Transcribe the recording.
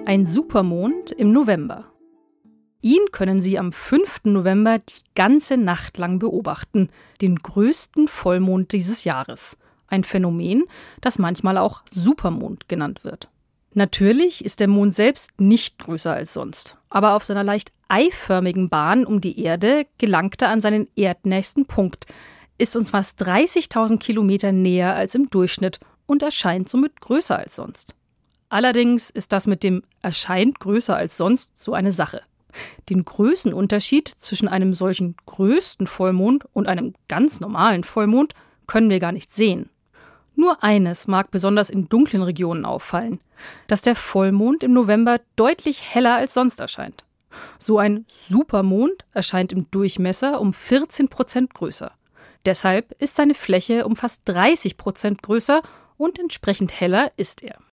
Ein Supermond im November. Ihn können Sie am 5. November die ganze Nacht lang beobachten, den größten Vollmond dieses Jahres. Ein Phänomen, das manchmal auch Supermond genannt wird. Natürlich ist der Mond selbst nicht größer als sonst, aber auf seiner leicht eiförmigen Bahn um die Erde gelangt er an seinen erdnächsten Punkt, ist uns fast 30.000 Kilometer näher als im Durchschnitt und erscheint somit größer als sonst. Allerdings ist das mit dem erscheint größer als sonst so eine Sache. Den Größenunterschied zwischen einem solchen größten Vollmond und einem ganz normalen Vollmond können wir gar nicht sehen. Nur eines mag besonders in dunklen Regionen auffallen, dass der Vollmond im November deutlich heller als sonst erscheint. So ein Supermond erscheint im Durchmesser um 14% größer. Deshalb ist seine Fläche um fast 30% größer und entsprechend heller ist er.